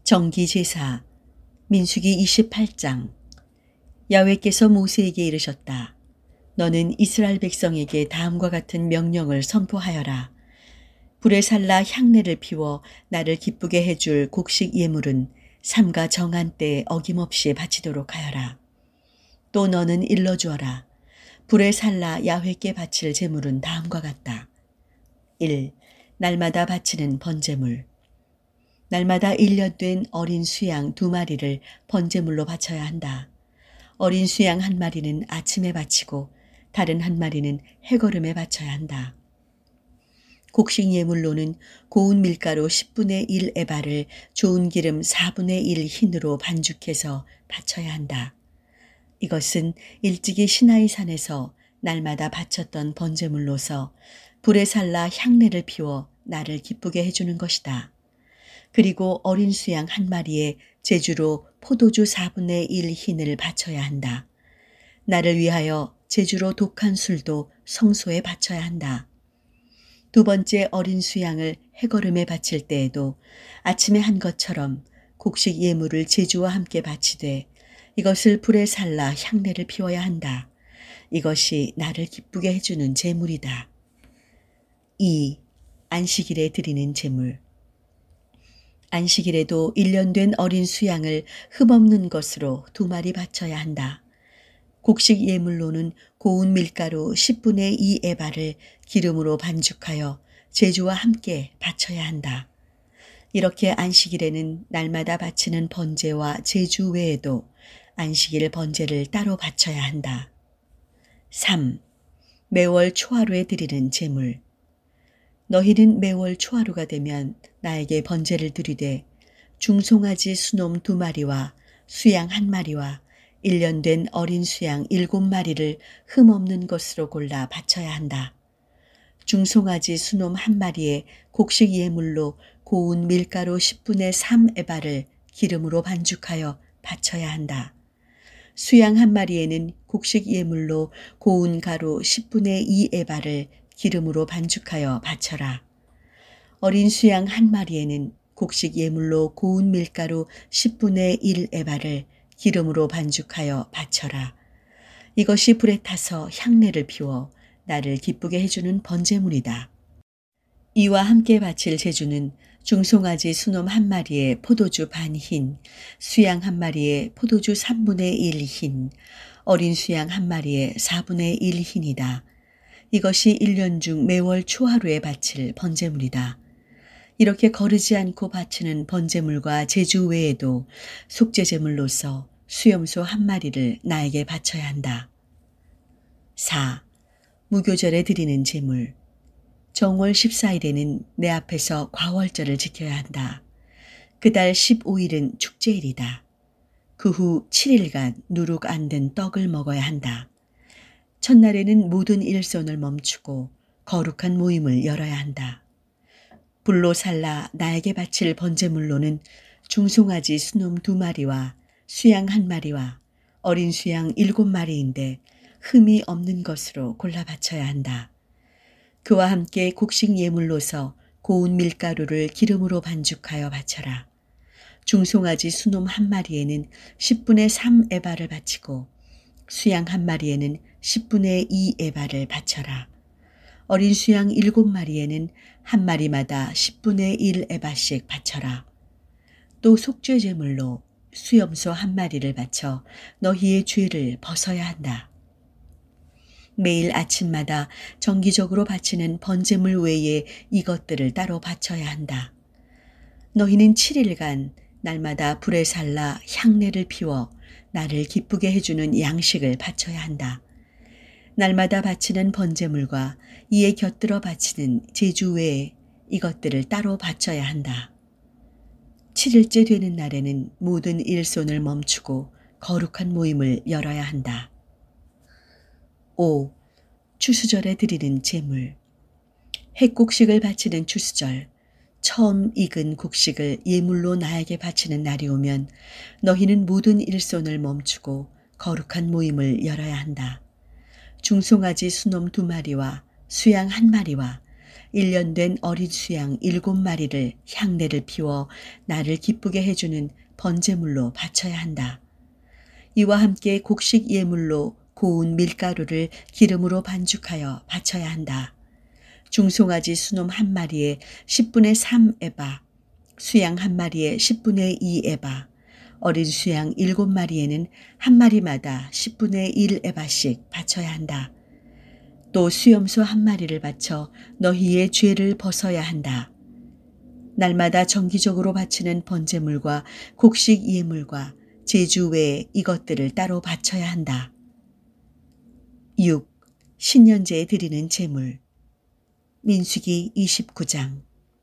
정기제사 민수기 28장. 야훼께서 모세에게 이르셨다. 너는 이스라엘 백성에게 다음과 같은 명령을 선포하여라. 불에 살라 향내를 피워 나를 기쁘게 해줄 곡식 예물은 삼가 정한 때에 어김없이 바치도록 하여라. 또 너는 일러주어라. 불에 살라 야훼께 바칠 제물은 다음과 같다. 1. 날마다 바치는 번제물. 날마다 1년 된 어린 수양 2마리를 번제물로 바쳐야 한다. 어린 수양 1마리는 아침에 바치고 다른 1마리는 해거름에 바쳐야 한다. 곡식 예물로는 고운 밀가루 10분의 1 에바를 좋은 기름 4분의 1 흰으로 반죽해서 바쳐야 한다. 이것은 일찍이 시나이 산에서 날마다 바쳤던 번제물로서 불에 살라 향내를 피워 나를 기쁘게 해주는 것이다. 그리고 어린 수양 1마리에 제주로 포도주 4분의 1 흰을 바쳐야 한다. 나를 위하여 제주로 독한 술도 성소에 바쳐야 한다. 2번째 어린 수양을 해거름에 바칠 때에도 아침에 한 것처럼 곡식 예물을 제주와 함께 바치되 이것을 불에 살라 향내를 피워야 한다. 이것이 나를 기쁘게 해주는 제물이다. 2. 안식일에 드리는 제물. 안식일에도 1년 된 어린 수양을 흠없는 것으로 2마리 바쳐야 한다. 곡식 예물로는 고운 밀가루 10분의 2 에바를 기름으로 반죽하여 제주와 함께 바쳐야 한다. 이렇게 안식일에는 날마다 바치는 번제와 제주 외에도 안식일 번제를 따로 바쳐야 한다. 3. 매월 초하루에 드리는 제물. 너희는 매월 초하루가 되면 나에게 번제를 드리되 중송아지 수놈 2마리와 수양 1마리와 1년 된 어린 수양 7마리를 흠없는 것으로 골라 바쳐야 한다. 중송아지 수놈 1마리에 곡식 예물로 고운 밀가루 10분의 3 에바를 기름으로 반죽하여 바쳐야 한다. 수양 1마리에는 곡식 예물로 고운 가루 10분의 2 에바를 기름으로 반죽하여 바쳐라. 어린 수양 1마리에는 곡식 예물로 고운 밀가루 10분의 1 에바를 기름으로 반죽하여 바쳐라. 이것이 불에 타서 향내를 피워 나를 기쁘게 해주는 번제물이다. 이와 함께 바칠 제주는 중송아지 수놈 1마리에 포도주 반 흰, 수양 1마리에 포도주 3분의 1 흰, 어린 수양 1마리에 4분의 1 흰이다. 이것이 1년 중 매월 초하루에 바칠 번제물이다. 이렇게 거르지 않고 바치는 번제물과 제주 외에도 속죄제물로서 수염소 1마리를 나에게 바쳐야 한다. 4. 무교절에 드리는 제물. 정월 14일에는 내 앞에서 과월절을 지켜야 한다. 그달 15일은 축제일이다. 그 후 7일간 누룩 안 든 떡을 먹어야 한다. 첫날에는 모든 일손을 멈추고 거룩한 모임을 열어야 한다. 불로 살라 나에게 바칠 번제물로는 중송아지 수놈 2마리와 수양 1마리와 어린 수양 7마리인데 흠이 없는 것으로 골라 바쳐야 한다. 그와 함께 곡식 예물로서 고운 밀가루를 기름으로 반죽하여 바쳐라. 중송아지 수놈 1마리에는 10분의 3 에바를 바치고 수양 1마리에는 10분의 2 에바를 바쳐라. 어린 수양 7마리에는 1마리마다 10분의 1 에바씩 바쳐라. 또 속죄제물로 수염소 1마리를 바쳐 너희의 죄를 벗어야 한다. 매일 아침마다 정기적으로 바치는 번제물 외에 이것들을 따로 바쳐야 한다. 너희는 7일간 날마다 불에 살라 향내를 피워 나를 기쁘게 해주는 양식을 바쳐야 한다. 날마다 바치는 번제물과 이에 곁들어 바치는 제주 외에 이것들을 따로 바쳐야 한다. 7일째 되는 날에는 모든 일손을 멈추고 거룩한 모임을 열어야 한다. 5. 추수절에 드리는 제물. 핵곡식을 바치는 추수절, 처음 익은 곡식을 예물로 나에게 바치는 날이 오면 너희는 모든 일손을 멈추고 거룩한 모임을 열어야 한다. 중송아지 수놈 2마리와 수양 1마리와 1년 된 어린 수양 7마리를 향내를 피워 나를 기쁘게 해주는 번제물로 바쳐야 한다. 이와 함께 곡식 예물로 고운 밀가루를 기름으로 반죽하여 바쳐야 한다. 중송아지 수놈 1마리에 10분의 3 에바, 수양 1마리에 10분의 2 에바, 어린 수양 7마리에는 1마리마다 10분의 1 에바씩 바쳐야 한다. 또 수염소 1마리를 바쳐 너희의 죄를 벗어야 한다. 날마다 정기적으로 바치는 번제물과 곡식 예물과 제주 외에 이것들을 따로 바쳐야 한다. 6. 신년제에 드리는 제물. 민수기 29장.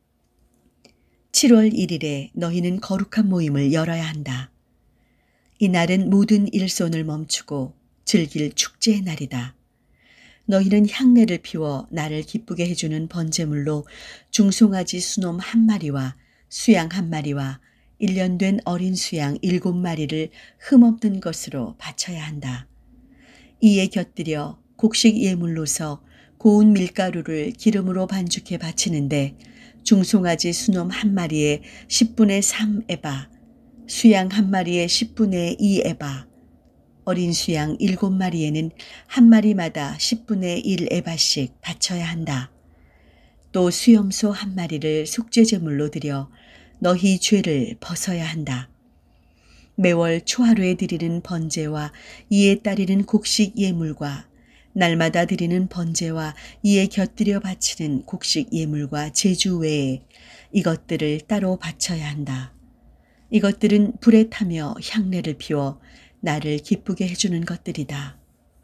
7월 1일에 너희는 거룩한 모임을 열어야 한다. 이날은 모든 일손을 멈추고 즐길 축제의 날이다. 너희는 향내를 피워 나를 기쁘게 해주는 번제물로 중송아지 수놈 1마리와 수양 1마리와 1년 된 어린 수양 7마리를 흠없는 것으로 바쳐야 한다. 이에 곁들여 곡식 예물로서 고운 밀가루를 기름으로 반죽해 바치는데 중송아지 수놈 1마리에 10분의 3 에바, 수양 1마리에 10분의 2 에바, 어린 수양 7마리에는 1마리마다 10분의 1 에바씩 바쳐야 한다. 또 수염소 1마리를 속죄제물로 드려 너희 죄를 벗어야 한다. 매월 초하루에 드리는 번제와 이에 따르는 곡식 예물과 날마다 드리는 번제와 이에 곁들여 바치는 곡식 예물과 제주 외에 이것들을 따로 바쳐야 한다. 이것들은 불에 타며 향내를 피워 나를 기쁘게 해주는 것들이다.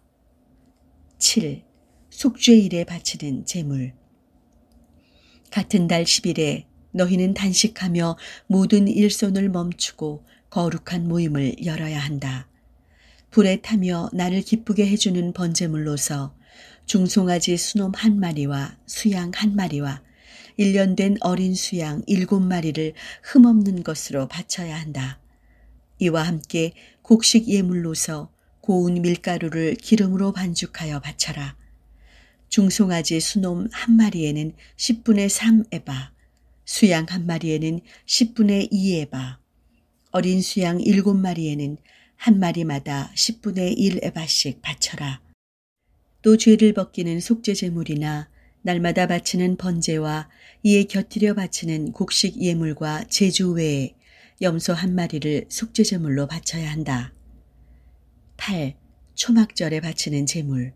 7. 속죄일에 바치는 제물. 같은 달 10일에 너희는 단식하며 모든 일손을 멈추고 거룩한 모임을 열어야 한다. 불에 타며 나를 기쁘게 해주는 번제물로서 중송아지 수놈 1마리와 수양 1마리와 1년 된 어린 수양 7마리를 흠없는 것으로 바쳐야 한다. 이와 함께 곡식 예물로서 고운 밀가루를 기름으로 반죽하여 바쳐라. 중송아지 수놈 1마리에는 10분의 3 에바, 수양 1마리에는 10분의 2 에바, 어린 수양 7마리에는 1마리마다 10분의 1 에바씩 바쳐라. 또 죄를 벗기는 속죄제물이나 날마다 바치는 번제와 이에 곁들여 바치는 곡식 예물과 제주 외에 염소 1마리를 속죄제물로 바쳐야 한다. 8. 초막절에 바치는 제물.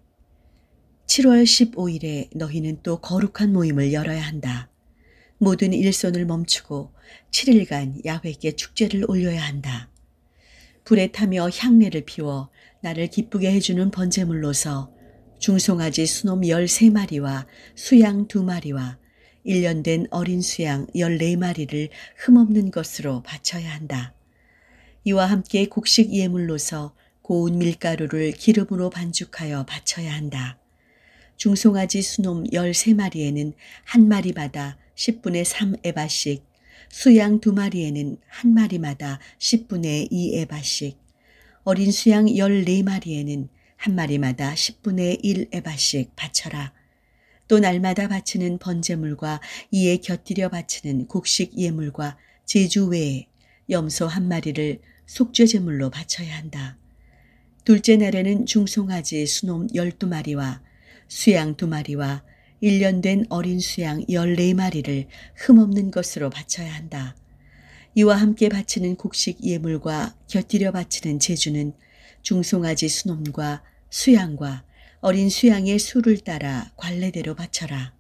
7월 15일에 너희는 또 거룩한 모임을 열어야 한다. 모든 일손을 멈추고 7일간 야훼께 축제를 올려야 한다. 불에 타며 향내를 피워 나를 기쁘게 해주는 번제물로서 중송아지 수놈 13마리와 수양 2마리와 1년 된 어린 수양 14마리를 흠없는 것으로 바쳐야 한다. 이와 함께 곡식 예물로서 고운 밀가루를 기름으로 반죽하여 바쳐야 한다. 중송아지 수놈 13마리에는 1마리마다 10분의 3 에바씩, 수양 2마리에는 1마리마다 10분의 2 에바씩, 어린 수양 14마리에는 1마리마다 10분의 1 에바씩 바쳐라. 또 날마다 바치는 번제물과 이에 곁들여 바치는 곡식 예물과 제주 외에 염소 1마리를 속죄제물로 바쳐야 한다. 둘째 날에는 중송아지 수놈 12마리와 수양 2마리와 1년 된 어린 수양 14마리를 흠없는 것으로 바쳐야 한다. 이와 함께 바치는 곡식 예물과 곁들여 바치는 제주는 중송아지 수놈과 수양과 어린 수양의 수를 따라 관례대로 바쳐라.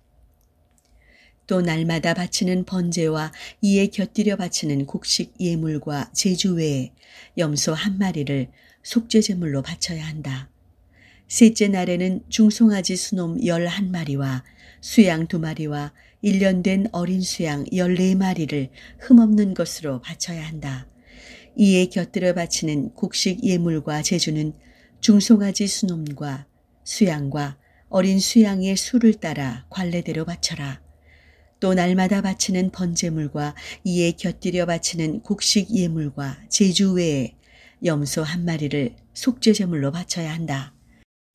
또 날마다 바치는 번제와 이에 곁들여 바치는 곡식 예물과 제주 외에 염소 1마리를 속죄제물로 바쳐야 한다. 셋째 날에는 중송아지 수놈 11마리와 수양 2마리와 1년 된 어린 수양 14마리를 흠없는 것으로 바쳐야 한다. 이에 곁들여 바치는 곡식 예물과 제주는 중송아지 수놈과 수양과 어린 수양의 수를 따라 관례대로 바쳐라. 또 날마다 바치는 번제물과 이에 곁들여 바치는 곡식 예물과 제주 외에 염소 1마리를 속죄제물로 바쳐야 한다.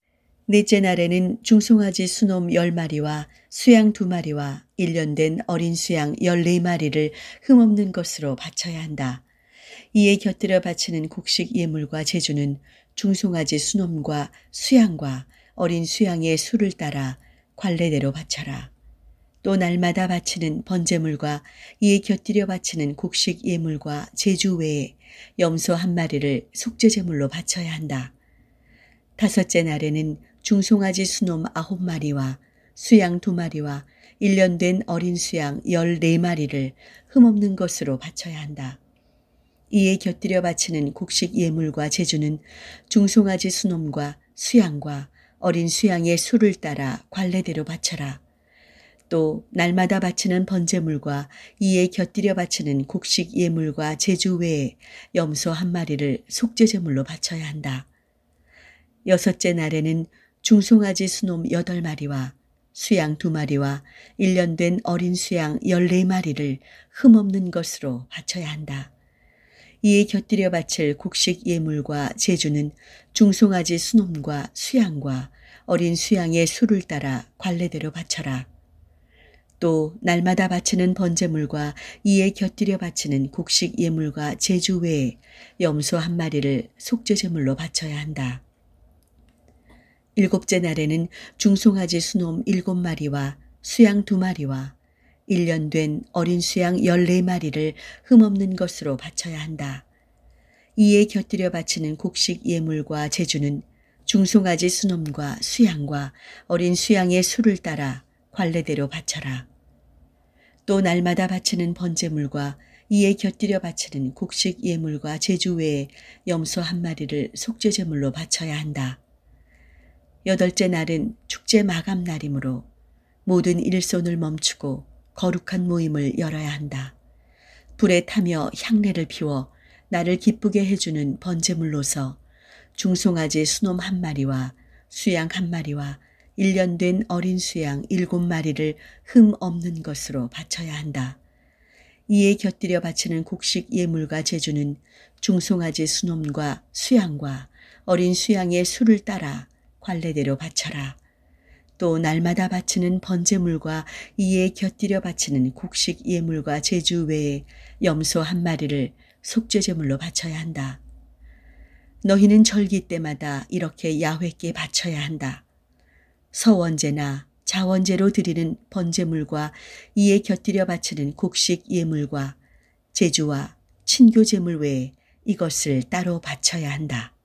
넷째 날에는 중송아지 수놈 10마리와 수양 2마리와 1년 된 어린 수양 14마리를 흠없는 것으로 바쳐야 한다. 이에 곁들여 바치는 곡식 예물과 제주는 중송아지 수놈과 수양과 어린 수양의 수를 따라 관례대로 바쳐라. 또 날마다 바치는 번제물과 이에 곁들여 바치는 곡식 예물과 제주 외에 염소 1마리를 속죄제물로 바쳐야 한다. 다섯째 날에는 중송아지 수놈 9마리와 수양 2마리와 1년 된 어린 수양 14마리를 흠없는 것으로 바쳐야 한다. 이에 곁들여 바치는 곡식 예물과 제주는 중송아지 수놈과 수양과 어린 수양의 수를 따라 관례대로 바쳐라. 또 날마다 바치는 번제물과 이에 곁들여 바치는 곡식 예물과 제주 외에 염소 1마리를 속죄제물로 바쳐야 한다. 여섯째 날에는 중송아지 수놈 8마리와 수양 2마리와 1년 된 어린 수양 14마리를 흠없는 것으로 바쳐야 한다. 이에 곁들여 바칠 곡식 예물과 제주는 중송아지 수놈과 수양과 어린 수양의 수를 따라 관례대로 바쳐라. 또 날마다 바치는 번제물과 이에 곁들여 바치는 곡식 예물과 제주 외에 염소 1마리를 속죄제물로 바쳐야 한다. 일곱째 날에는 중송아지 수놈 7마리와 수양 2마리와 1년 된 어린 수양 14마리를 흠없는 것으로 바쳐야 한다. 이에 곁들여 바치는 곡식 예물과 제주는 중송아지 수놈과 수양과 어린 수양의 수를 따라 관례대로 바쳐라. 또 날마다 바치는 번제물과 이에 곁들여 바치는 곡식 예물과 제주 외에 염소 1마리를 속죄제물로 바쳐야 한다. 여덟째 날은 축제 마감 날이므로 모든 일손을 멈추고 거룩한 모임을 열어야 한다. 불에 타며 향례를 피워 나를 기쁘게 해주는 번제물로서 중송아지 수놈 1마리와 수양 1마리와 1년 된 어린 수양 7마리를 흠 없는 것으로 바쳐야 한다. 이에 곁들여 바치는 곡식 예물과 제주는 중송아지 수놈과 수양과 어린 수양의 수를 따라 관례대로 바쳐라. 또 날마다 바치는 번제물과 이에 곁들여 바치는 곡식 예물과 제주 외에 염소 1마리를 속죄제물로 바쳐야 한다. 너희는 절기 때마다 이렇게 야훼께 바쳐야 한다. 서원제나 자원제로 드리는 번제물과 이에 곁들여 바치는 곡식 예물과 제주와 친교제물 외에 이것을 따로 바쳐야 한다.